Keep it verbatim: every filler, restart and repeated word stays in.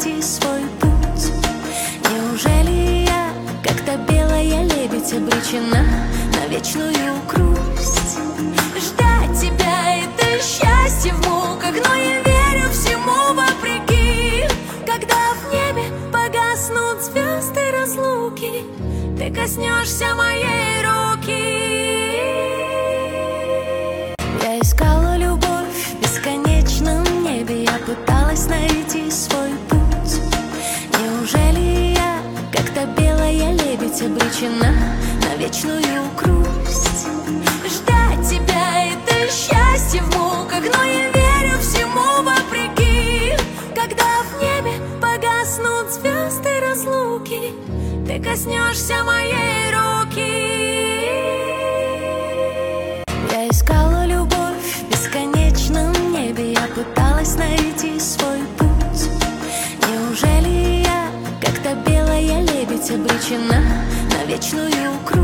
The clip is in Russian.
найти свой путь. Неужели я, как та белая лебедь, обречена на вечную грусть? Ждать тебя — это счастье в муках, но я верю всему вопреки. Когда в небе погаснут звезды разлуки, ты коснешься моей руки. Я искала любовь в бесконечном небе, я пыталась найти свой путь. Неужели я, как та белая лебедь, обречена на вечную грусть? Ждать тебя — это счастье в муках, но я верю всему вопреки. Когда в небе погаснут звезды разлуки, ты коснешься моей руки. Я искала любовь в бесконечном небе, я пыталась найти свой путь. Неужели я, как та белая лебедь, обречена на вечную грусть?